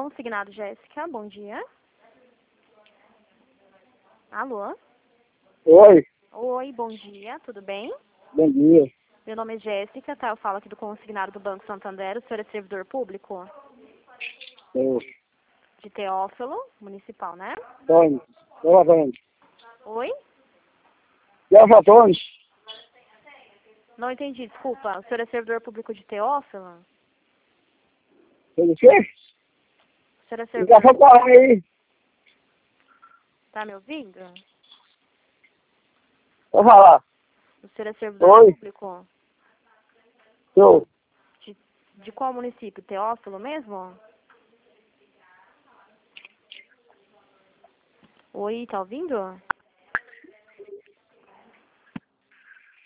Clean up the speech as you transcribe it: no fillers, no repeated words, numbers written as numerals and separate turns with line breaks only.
Consignado Jéssica, bom dia. Alô?
Oi,
Oi, bom dia, tudo bem?
bom dia.
Meu nome é Jéssica, tá? Eu falo aqui do consignado do Banco Santander. O senhor é servidor público?
Eu,
De Teófilo, municipal, né?
Tony, Antônio.
Oi?
Antônio.
Não entendi, desculpa. O senhor é servidor público de Teófilo?
Tudo quê?
O senhor é
Liga
servidor...
pra aí.
Tá me ouvindo?
Vou falar.
O senhor é servidor
Oi,
público?
sou.
De qual município? Teófilo mesmo? Oi, tá ouvindo?